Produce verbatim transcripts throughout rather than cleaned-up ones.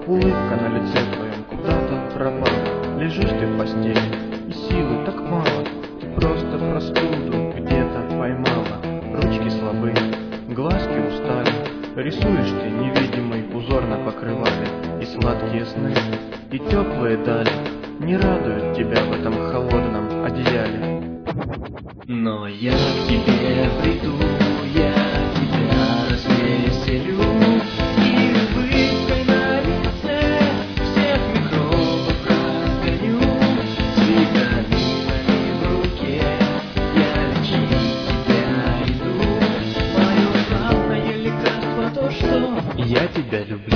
Улыбка на лице твоем куда-то пропала. Лежишь ты в постели, и силы так мало. Ты просто простуду где-то поймала. Ручки слабые, глазки устали. Рисуешь ты невидимый узор на покрывале. И сладкие сны, и теплые дали не радуют тебя в этом холодном одеяле. Но я к тебе приду, я тебя развеселю, и улыбкой на лице всех микробов разгоню. С витаминами в руке я лечить тебя иду. Мое главное лекарство то, что я тебя люблю.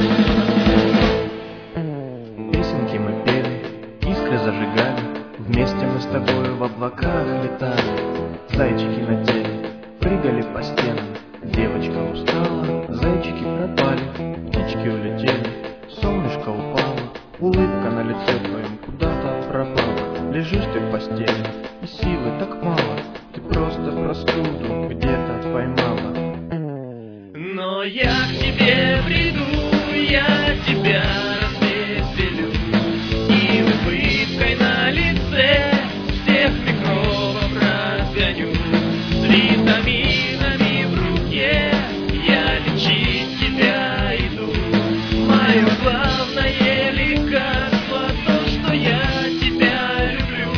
Песенки мы пели, искры зажигали, вместе мы с тобою в облаках летали. Зайчики на теле прыгали по стенам. Девочка устала, зайчики пропали, птички улетели, солнышко упало. Улыбка на лице твоем куда-то пропала. Лежишь ты в постели, и силы так мало. Ты просто простуду где-то поймала. Но я к тебе приду, я тебя развеселю, и улыбкой на лице всех микробов разгоню. С витаминами в руке я лечить тебя иду. Мое главное лекарство то, что я тебя люблю.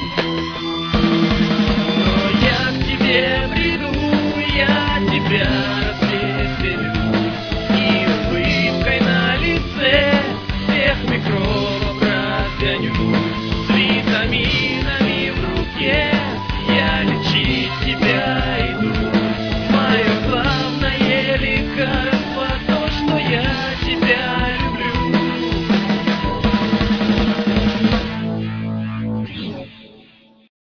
Но я к тебе приду, я тебя